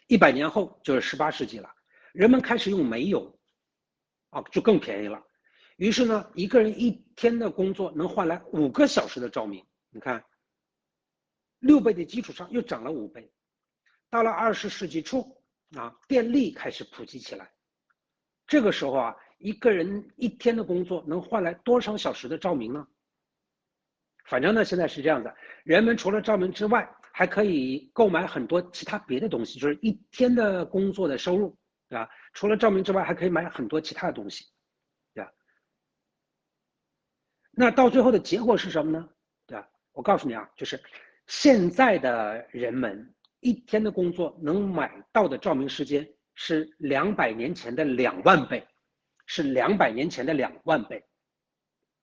100年后就是18世纪了，人们开始用煤油，就更便宜了。于是呢，一个人一天的工作能换来5个小时的照明。你看，6倍的基础上又涨了5倍。到了20世纪初电力开始普及起来。这个时候一个人一天的工作能换来多少小时的照明呢？反正呢，现在是这样的，人们除了照明之外，还可以购买很多其他别的东西，就是一天的工作的收入，对吧？除了照明之外，还可以买很多其他的东西，对吧？那到最后的结果是什么呢？对吧？我告诉你就是现在的人们一天的工作能买到的照明时间是200年前的2万倍，是200年前的2万倍。